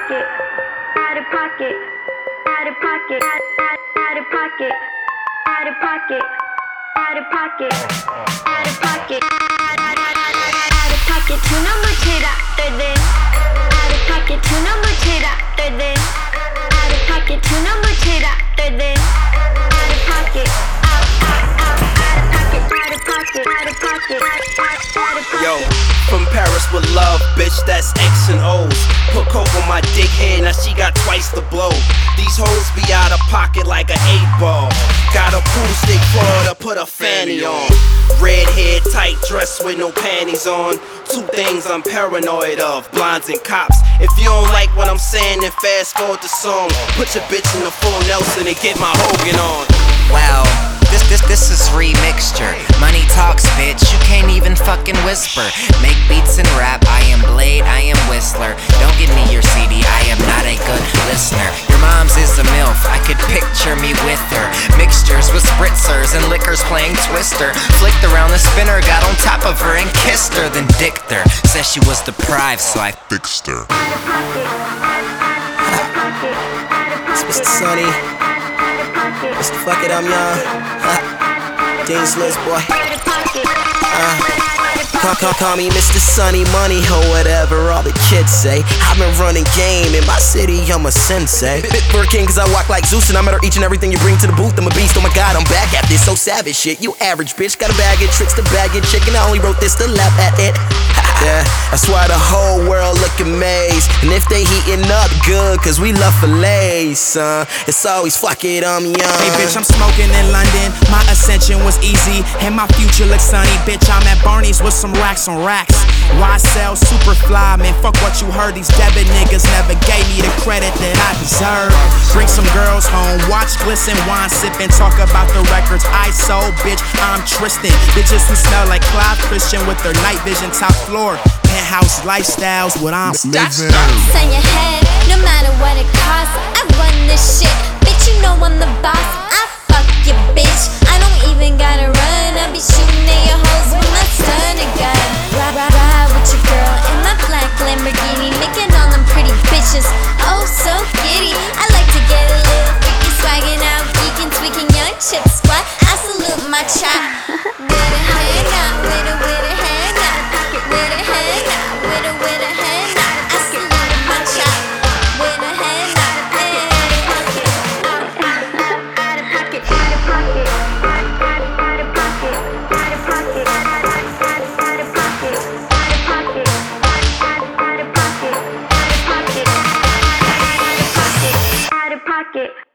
pocket, out of pocket, out of pocket, out of pocket, out of pocket, out of pocket, out of pocket, out of pocket. Tuna मुझे रात दे, out of pocket. Tuna मुझे रात दे, out of pocket. Tuna मुझे रात दे, out of pocket, out of pocket, out of pocket, out of pocket, out of pocket. Yo, from Paris with love, bitch, that's X and O's. Put coke on my dick head, now she got twice the blow. These hoes be out of pocket like an 8-ball. Got a pool stick for her to put a fanny on. Red hair, tight dress with no panties on. Two things I'm paranoid of, blinds and cops. If you don't like what I'm saying, then fast forward the song. Put your bitch in the full Nelson and get my Hogan on. Wow, this is remixture. Money talks, bitch, you can't even fucking whisper. Make beats and rap, I am Blade, I am Whistler. Don't give me your CD, I am not a good listener. Your mom's is a MILF, I could picture me with her. Mixtures with spritzers and liquors playing Twister. Flicked around the spinner, got on top of her and kissed her, then dicked her. Said she was deprived, so I fixed her. It's Mr. Sonny. Mr. Fuck It, I'm young. James List, boy. Call me Mr. Sunny Money or whatever all the kids say. I've been running game in my city, I'm a sensei. Bit for a king cause I walk like Zeus and I matter each and everything you bring to the booth. I'm a beast, oh my god, I'm back at this so savage shit. You average bitch, got a bag of tricks to bag your chicken. I only wrote this to laugh at it. Yeah, that's why the whole world look amazed. And if they heating up good, cause we love fillets, son. It's always fuck it, I'm young. Hey bitch, I'm smoking in London. My ascension was easy, and my future looks sunny. Bitch, I'm at Barney's with some racks on racks. Why sell super fly, man? Fuck what you heard. These debit niggas never gave me the credit that I deserve. Bring some girls home, watch glisten, wine sipping, talk about the records I sold, bitch. I'm Tristan. Bitches who smell like Clive Christian with their night vision top floor. Penthouse lifestyles, what I'm living. On your head, no matter what it costs. I run this shit, bitch. You know I'm the boss. I fuck your bitch. I don't even gotta run. I be shooting at your hoes with my son and gun. Ride with your girl in my black Lamborghini, licking on them pretty bitches. Oh, so giddy. I like to get a little freaky, swagging out, geeking, tweaking, young chip squad. I salute my chop. With a hang out, with a hang out, with a hang out, with a hang out. I salute my chop. With a hang out, Out of pocket, out of pocket, out of pocket, out of pocket, out of pocket, out of pocket, out of pocket, out of pocket, out of pocket.